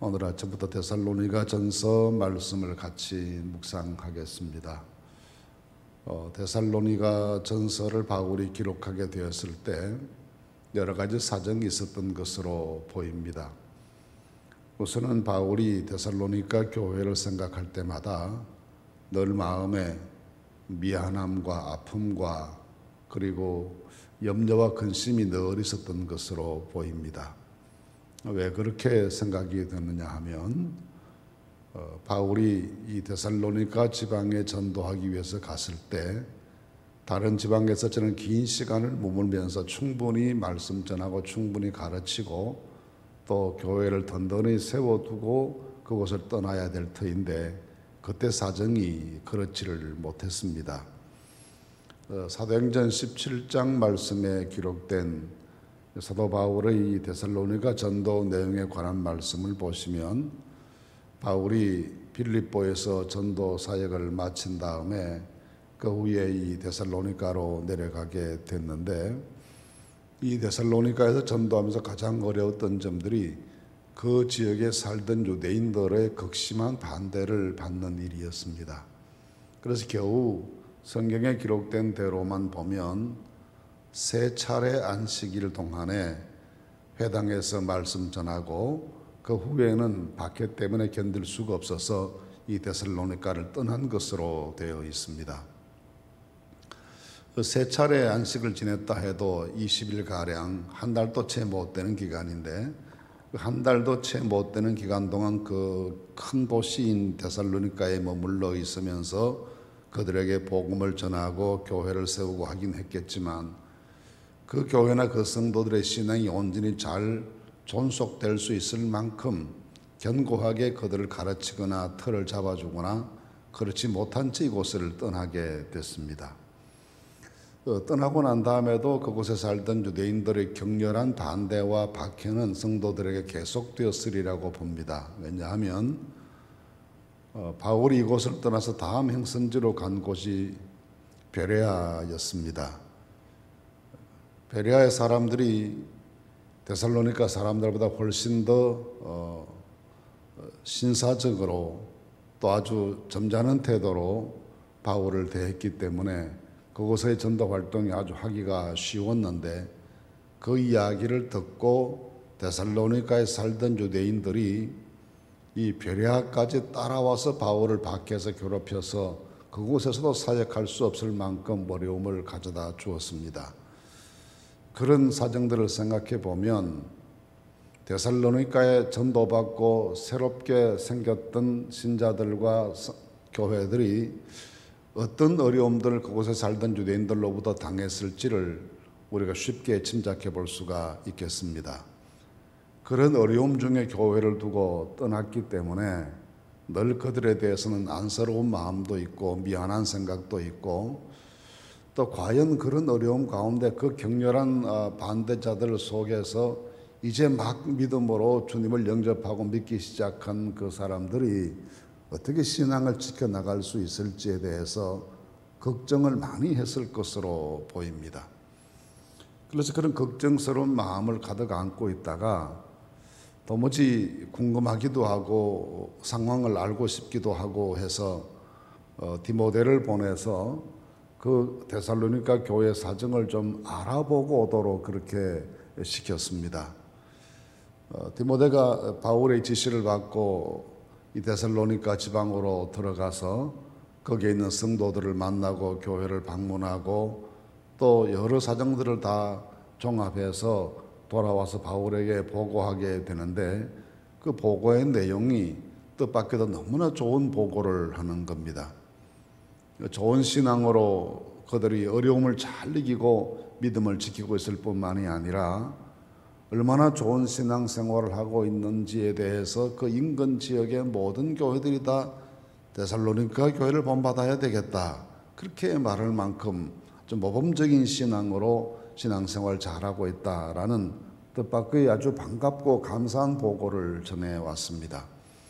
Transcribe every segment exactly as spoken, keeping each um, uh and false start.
오늘 아침부터 데살로니가 전서 말씀을 같이 묵상하겠습니다. 어, 데살로니가 전서를 바울이 기록하게 되었을 때 여러 가지 사정이 있었던 것으로 보입니다. 우선은 바울이 데살로니가 교회를 생각할 때마다 늘 마음에 미안함과 아픔과 그리고 염려와 근심이 늘 있었던 것으로 보입니다. 왜 그렇게 생각이 드느냐 하면 어, 바울이 이 데살로니가 지방에 전도하기 위해서 갔을 때 다른 지방에서 저는 긴 시간을 머물면서 충분히 말씀 전하고 충분히 가르치고 또 교회를 든든히 세워두고 그곳을 떠나야 될 터인데 그때 사정이 그렇지를 못했습니다. 어, 사도행전 십칠 장 말씀에 기록된 사도 바울의 이 데살로니가 전도 내용에 관한 말씀을 보시면 바울이 빌립보에서 전도 사역을 마친 다음에 그 후에 이 데살로니가로 내려가게 됐는데 이 데살로니가에서 전도하면서 가장 어려웠던 점들이 그 지역에 살던 유대인들의 극심한 반대를 받는 일이었습니다. 그래서 겨우 성경에 기록된 대로만 보면 세 차례 안식일 동안에 회당에서 말씀 전하고 그 후에는 박해 때문에 견딜 수가 없어서 이 데살로니가를 떠난 것으로 되어 있습니다. 그 세 차례 안식을 지냈다 해도 이십 일가량 한 달도 채 못 되는 기간인데 한 달도 채 못 되는 기간 동안 그 큰 도시인 데살로니가에 머물러 있으면서 그들에게 복음을 전하고 교회를 세우고 하긴 했겠지만 그 교회나 그 성도들의 신앙이 온전히 잘 존속될 수 있을 만큼 견고하게 그들을 가르치거나 틀을 잡아주거나 그렇지 못한 채 이곳을 떠나게 됐습니다. 어, 떠나고 난 다음에도 그곳에 살던 유대인들의 격렬한 반대와 박해는 성도들에게 계속되었으리라고 봅니다. 왜냐하면 어, 바울이 이곳을 떠나서 다음 행선지로 간 곳이 베레아였습니다. 베레아의 사람들이 데살로니가 사람들보다 훨씬 더 어, 신사적으로 또 아주 점잖은 태도로 바울을 대했기 때문에 그곳의 전도 활동이 아주 하기가 쉬웠는데 그 이야기를 듣고 데살로니가에 살던 유대인들이 이 베레아까지 따라와서 바울을 박해해서 괴롭혀서 그곳에서도 사역할 수 없을 만큼 어려움을 가져다 주었습니다. 그런 사정들을 생각해 보면 데살로니가에 전도받고 새롭게 생겼던 신자들과 교회들이 어떤 어려움들을 그곳에 살던 유대인들로부터 당했을지를 우리가 쉽게 짐작해 볼 수가 있겠습니다. 그런 어려움 중에 교회를 두고 떠났기 때문에 늘 그들에 대해서는 안쓰러운 마음도 있고 미안한 생각도 있고 또 과연 그런 어려움 가운데 그 격렬한 반대자들 속에서 이제 막 믿음으로 주님을 영접하고 믿기 시작한 그 사람들이 어떻게 신앙을 지켜나갈 수 있을지에 대해서 걱정을 많이 했을 것으로 보입니다. 그래서 그런 걱정스러운 마음을 가득 안고 있다가 도무지 궁금하기도 하고 상황을 알고 싶기도 하고 해서 디모데를 보내서 그 데살로니가 교회 사정을 좀 알아보고 오도록 그렇게 시켰습니다. 어, 디모데가 바울의 지시를 받고 이 데살로니가 지방으로 들어가서 거기에 있는 성도들을 만나고 교회를 방문하고 또 여러 사정들을 다 종합해서 돌아와서 바울에게 보고하게 되는데 그 보고의 내용이 뜻밖에도 너무나 좋은 보고를 하는 겁니다. 좋은 신앙으로 그들이 어려움을 잘 이기고 믿음을 지키고 있을 뿐만이 아니라 얼마나 좋은 신앙생활을 하고 있는지에 대해서 그 인근 지역의 모든 교회들이 다 데살로니가 교회를 본받아야 되겠다 그렇게 말할 만큼 좀 모범적인 신앙으로 신앙생활 잘하고 있다라는 뜻밖의 아주 반갑고 감사한 보고를 전해왔습니다.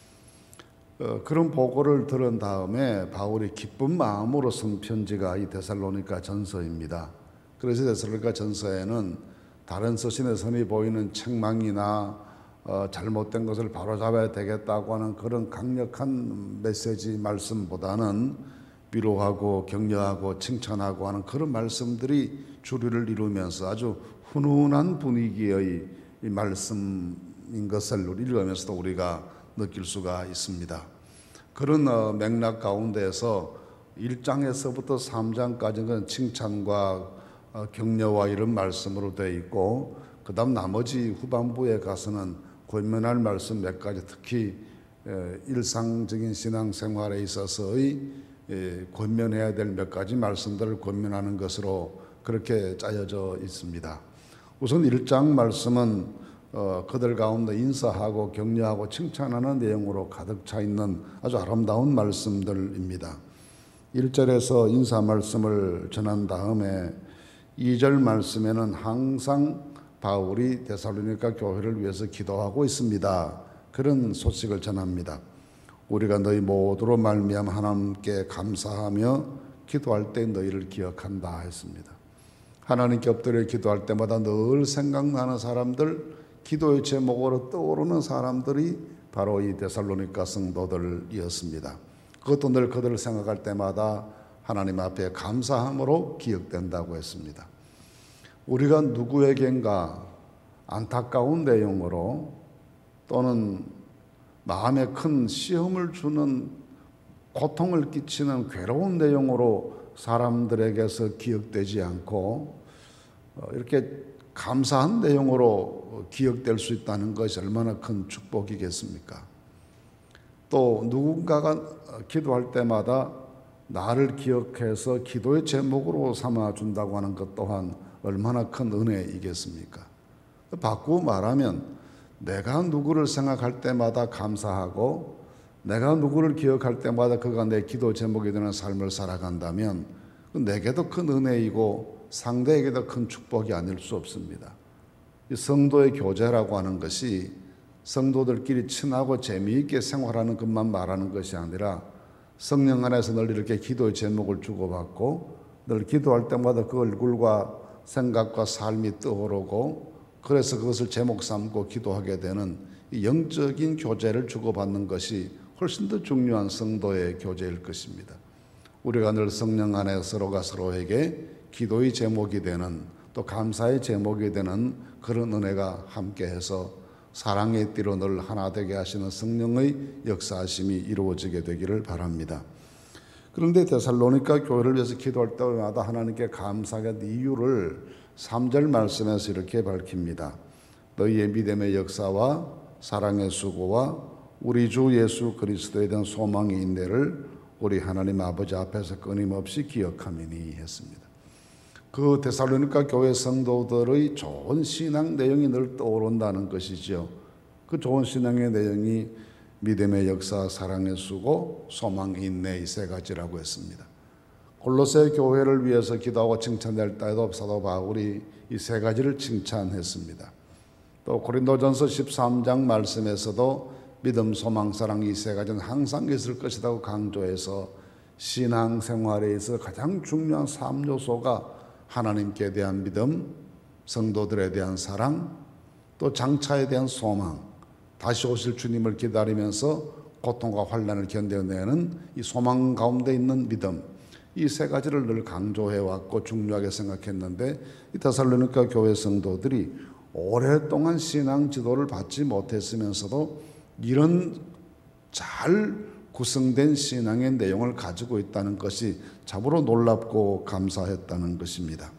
어, 그런 보고를 들은 다음에 바울이 기쁜 마음으로 쓴 편지가 이 데살로니가 전서입니다. 그래서 데살로니가 전서에는 다른 서신에 선이 보이는 책망이나 어, 잘못된 것을 바로잡아야 되겠다고 하는 그런 강력한 메시지 말씀보다는 위로하고 격려하고 칭찬하고 하는 그런 말씀들이 주류를 이루면서 아주 훈훈한 분위기의 이 말씀인 것을 읽으면서도 우리가 느낄 수가 있습니다. 그런 어, 맥락 가운데에서 일 장에서부터 삼 장까지는 칭찬과 어, 격려와 이런 말씀으로 되어 있고, 그 다음 나머지 후반부에 가서는 권면할 말씀 몇 가지, 특히 에, 일상적인 신앙생활에 있어서의 에, 권면해야 될 몇 가지 말씀들을 권면하는 것으로 그렇게 짜여져 있습니다. 우선 일 장 말씀은 어, 그들 가운데 인사하고 격려하고 칭찬하는 내용으로 가득 차 있는 아주 아름다운 말씀들입니다. 일 절에서 인사 말씀을 전한 다음에 이 절 말씀에는 항상 바울이 데살로니가 교회를 위해서 기도하고 있습니다. 그런 소식을 전합니다. 우리가 너희 모두로 말미암아 하나님께 감사하며 기도할 때 너희를 기억한다 했습니다. 하나님께 엎드려 기도할 때마다 늘 생각나는 사람들, 기도의 제목으로 떠오르는 사람들이 바로 이 데살로니가 성도들이었습니다. 그것도 늘 그들을 생각할 때마다 하나님 앞에 감사함으로 기억된다고 했습니다. 우리가 누구에겐가 안타까운 내용으로 또는 마음에 큰 시험을 주는 고통을 끼치는 괴로운 내용으로 사람들에게서 기억되지 않고 이렇게 감사한 내용으로 기억될 수 있다는 것이 얼마나 큰 축복이겠습니까? 또 누군가가 기도할 때마다 나를 기억해서 기도의 제목으로 삼아준다고 하는 것 또한 얼마나 큰 은혜이겠습니까? 바꾸어 말하면 내가 누구를 생각할 때마다 감사하고 내가 누구를 기억할 때마다 그가 내 기도 제목이 되는 삶을 살아간다면 내게도 큰 은혜이고 상대에게도 큰 축복이 아닐 수 없습니다. 이 성도의 교제라고 하는 것이 성도들끼리 친하고 재미있게 생활하는 것만 말하는 것이 아니라 성령 안에서 늘 이렇게 기도의 제목을 주고받고 늘 기도할 때마다 그 얼굴과 생각과 삶이 떠오르고 그래서 그것을 제목 삼고 기도하게 되는 이 영적인 교제를 주고받는 것이 훨씬 더 중요한 성도의 교제일 것입니다. 우리가 늘 성령 안에 서로가 서로에게 기도의 제목이 되는 또 감사의 제목이 되는 그런 은혜가 함께해서 사랑의 띠로 늘 하나 되게 하시는 성령의 역사하심이 이루어지게 되기를 바랍니다. 그런데 데살로니가 교회를 위해서 기도할 때마다 하나님께 감사하게 된 이유를 삼 절 말씀에서 이렇게 밝힙니다. 너희의 믿음의 역사와 사랑의 수고와 우리 주 예수 그리스도에 대한 소망의 인내를 우리 하나님 아버지 앞에서 끊임없이 기억함이니 했습니다. 그 데살로니가 교회 성도들의 좋은 신앙 내용이 늘 떠오른다는 것이죠. 그 좋은 신앙의 내용이 믿음의 역사, 사랑의 수고, 소망, 인내 이 세 가지라고 했습니다. 골로새 교회를 위해서 기도하고 칭찬될 때도 사도 바울이 이 세 가지를 칭찬했습니다. 또 고린도전서 십삼 장 말씀에서도 믿음, 소망, 사랑 이 세 가지는 항상 있을 것이라고 강조해서 신앙생활에 있어 가장 중요한 삼 요소가 하나님께 대한 믿음, 성도들에 대한 사랑, 또 장차에 대한 소망, 다시 오실 주님을 기다리면서 고통과 환난을 견뎌내는 이 소망 가운데 있는 믿음, 이 세 가지를 늘 강조해왔고 중요하게 생각했는데 이 데살로니가 교회 성도들이 오랫동안 신앙 지도를 받지 못했으면서도 이런 잘 구성된 신앙의 내용을 가지고 있다는 것이 참으로 놀랍고 감사했다는 것입니다.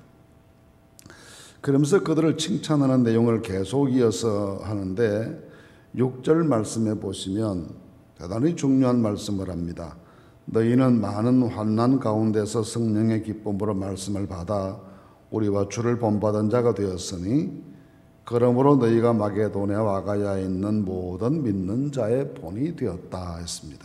그러면서 그들을 칭찬하는 내용을 계속 이어서 하는데 육 절 말씀에 보시면 대단히 중요한 말씀을 합니다. 너희는 많은 환난 가운데서 성령의 기쁨으로 말씀을 받아 우리와 주를 본받은 자가 되었으니 그러므로 너희가 마게도냐와 아가야에 있는 모든 믿는 자의 본이 되었다 했습니다.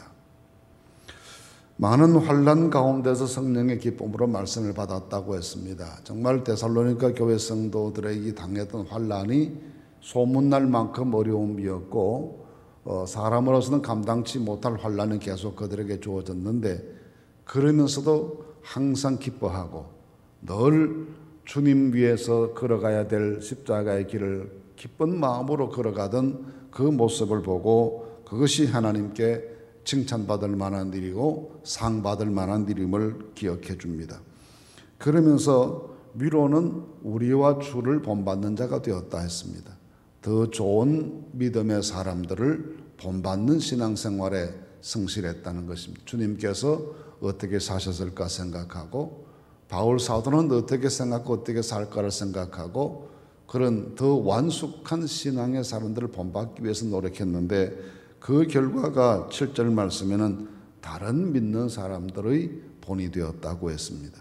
많은 환난 가운데서 성령의 기쁨으로 말씀을 받았다고 했습니다. 정말 데살로니가 교회 성도들에게 당했던 환난이 소문날 만큼 어려움이었고 어, 사람으로서는 감당치 못할 환난이 계속 그들에게 주어졌는데 그러면서도 항상 기뻐하고 늘 주님 위해서 걸어가야 될 십자가의 길을 기쁜 마음으로 걸어가던 그 모습을 보고 그것이 하나님께 칭찬받을 만한 일이고 상받을 만한 일임을 기억해 줍니다. 그러면서 위로는 우리와 주를 본받는 자가 되었다 했습니다. 더 좋은 믿음의 사람들을 본받는 신앙생활에 성실했다는 것입니다. 주님께서 어떻게 사셨을까 생각하고 바울 사도는 어떻게 생각하고 어떻게 살까를 생각하고 그런 더 완숙한 신앙의 사람들을 본받기 위해서 노력했는데 그 결과가 칠 절 말씀에는 다른 믿는 사람들의 본이 되었다고 했습니다.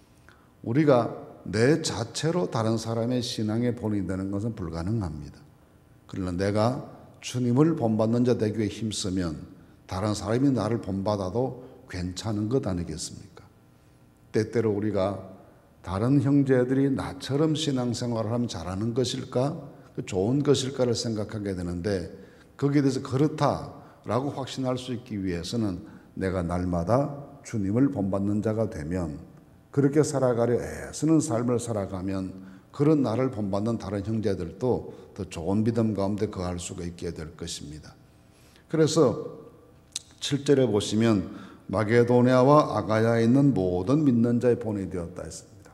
우리가 내 자체로 다른 사람의 신앙의 본이 되는 것은 불가능합니다. 그러나 내가 주님을 본받는 자 되기 위해 힘쓰면 다른 사람이 나를 본받아도 괜찮은 것 아니겠습니까? 때때로 우리가 다른 형제들이 나처럼 신앙생활을 하면 잘하는 것일까? 좋은 것일까를 생각하게 되는데 거기에 대해서 그렇다라고 확신할 수 있기 위해서는 내가 날마다 주님을 본받는 자가 되면 그렇게 살아가려 애쓰는 삶을 살아가면 그런 나를 본받는 다른 형제들도 더 좋은 믿음 가운데 거할 수가 있게 될 것입니다. 그래서 칠 절에 보시면 마게도냐와 아가야에 있는 모든 믿는 자의 본이 되었다 했습니다.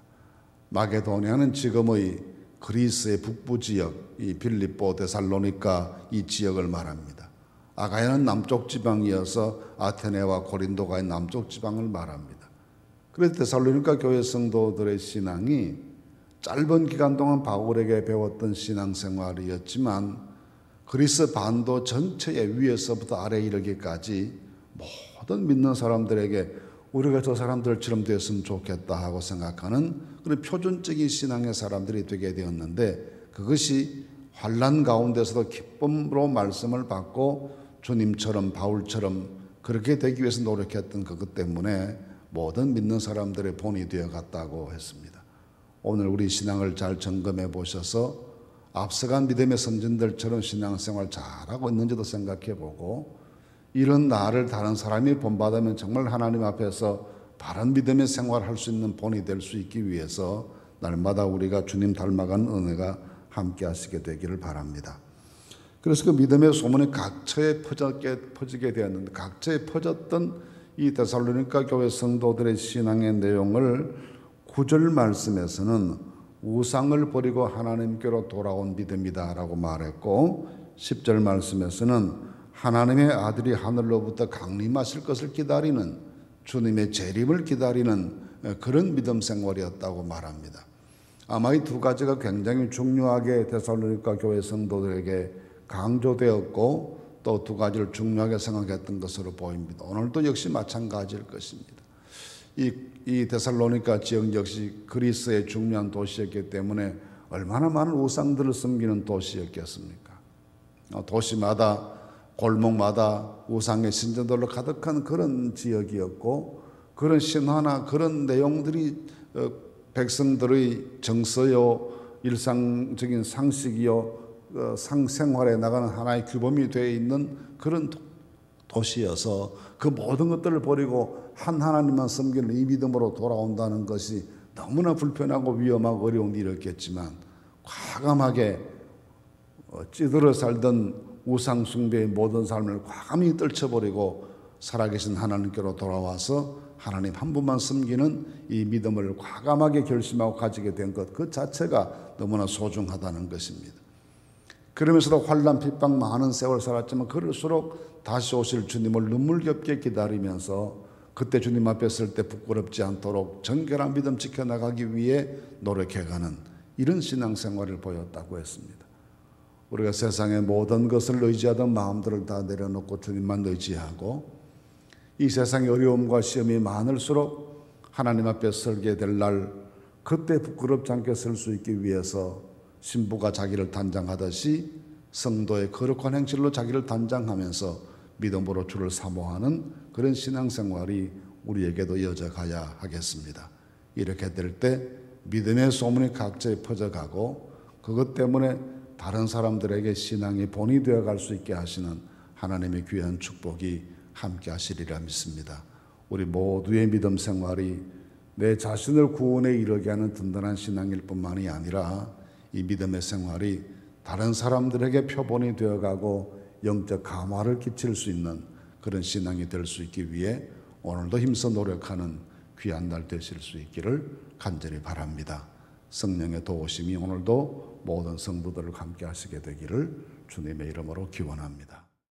마게도냐는 지금의 그리스의 북부 지역, 이 빌립보, 데살로니가 이 지역을 말합니다. 아가야는 남쪽 지방이어서 아테네와 고린도가 있는 남쪽 지방을 말합니다. 그래서 데살로니가 교회 성도들의 신앙이 짧은 기간 동안 바울에게 배웠던 신앙생활이었지만 그리스 반도 전체의 위에서부터 아래에 이르기까지 모든 믿는 사람들에게 우리가 저 사람들처럼 되었으면 좋겠다 하고 생각하는 그런 표준적인 신앙의 사람들이 되게 되었는데 그것이 환난 가운데서도 기쁨으로 말씀을 받고 주님처럼 바울처럼 그렇게 되기 위해서 노력했던 그것 때문에 모든 믿는 사람들의 본이 되어갔다고 했습니다. 오늘 우리 신앙을 잘 점검해 보셔서 앞서간 믿음의 선진들처럼 신앙생활 잘하고 있는지도 생각해 보고 이런 나를 다른 사람이 본받으면 정말 하나님 앞에서 바른 믿음의 생활을 할 수 있는 본이 될 수 있기 위해서 날마다 우리가 주님 닮아가는 은혜가 함께 하시게 되기를 바랍니다. 그래서 그 믿음의 소문이 각처에 퍼지게, 퍼지게 되었는데 각처에 퍼졌던 이 데살로니가 교회 성도들의 신앙의 내용을 구 절 말씀에서는 우상을 버리고 하나님께로 돌아온 믿음이다 라고 말했고 십 절 말씀에서는 하나님의 아들이 하늘로부터 강림하실 것을 기다리는 주님의 재림을 기다리는 그런 믿음 생활이었다고 말합니다. 아마 이 두 가지가 굉장히 중요하게 데살로니가 교회 성도들에게 강조되었고 또 두 가지를 중요하게 생각했던 것으로 보입니다. 오늘도 역시 마찬가지일 것입니다. 이, 이 데살로니가 지역 역시 그리스의 중요한 도시였기 때문에 얼마나 많은 우상들을 섬기는 도시였겠습니까? 도시마다 골목마다 우상의 신전들로 가득한 그런 지역이었고 그런 신화나 그런 내용들이 백성들의 정서요 일상적인 상식이요 상생활에 나가는 하나의 규범이 되어 있는 그런 도시여서 그 모든 것들을 버리고 한 하나님만 섬기는 이 믿음으로 돌아온다는 것이 너무나 불편하고 위험하고 어려운 일이었겠지만 과감하게 찌들어 살던 우상 숭배의 모든 삶을 과감히 떨쳐버리고 살아계신 하나님께로 돌아와서 하나님 한 분만 섬기는 이 믿음을 과감하게 결심하고 가지게 된 것 그 자체가 너무나 소중하다는 것입니다. 그러면서도 환난 핍박 많은 세월 살았지만 그럴수록 다시 오실 주님을 눈물겹게 기다리면서 그때 주님 앞에 설 때 부끄럽지 않도록 정결한 믿음 지켜나가기 위해 노력해가는 이런 신앙생활을 보였다고 했습니다. 우리가 세상의 모든 것을 의지하던 마음들을 다 내려놓고 주님만 의지하고 이 세상의 어려움과 시험이 많을수록 하나님 앞에 설게 될 날 그때 부끄럽지 않게 설 수 있기 위해서 신부가 자기를 단장하듯이 성도의 거룩한 행실로 자기를 단장하면서 믿음으로 주를 사모하는 그런 신앙생활이 우리에게도 이어져가야 하겠습니다. 이렇게 될 때 믿음의 소문이 각처에 퍼져가고 그것 때문에 다른 사람들에게 신앙이 본이 되어갈 수 있게 하시는 하나님의 귀한 축복이 함께 하시리라 믿습니다. 우리 모두의 믿음 생활이 내 자신을 구원에 이르게 하는 든든한 신앙일 뿐만이 아니라 이 믿음의 생활이 다른 사람들에게 표본이 되어가고 영적 감화를 끼칠 수 있는 그런 신앙이 될 수 있기 위해 오늘도 힘써 노력하는 귀한 날 되실 수 있기를 간절히 바랍니다. 성령의 도우심이 오늘도 모든 성도들을 함께 하시게 되기를 주님의 이름으로 기원합니다.